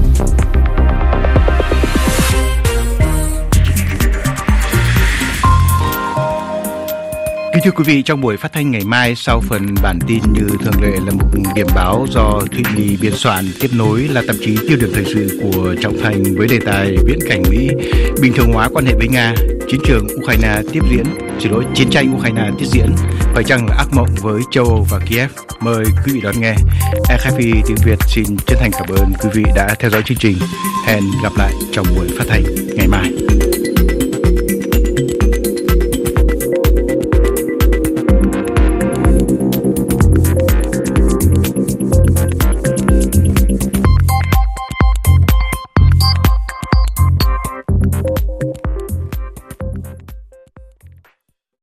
Kính thưa quý vị, trong buổi phát thanh ngày mai, sau phần bản tin như thường lệ là một điểm báo do Thụy Ly biên soạn, tiếp nối là tạp chí tiêu điểm thời sự của Trọng Thành với đề tài viễn cảnh Mỹ bình thường hóa quan hệ với Nga, chiến trường Ukraine tiếp diễn, xin lỗi, chiến tranh Ukraine tiếp diễn, phải chăng là ác mộng với châu Âu và Kiev? Mời quý vị đón nghe. rờ ép pê tiếng Việt xin chân thành cảm ơn quý vị đã theo dõi chương trình. Hẹn gặp lại trong buổi phát thanh ngày mai.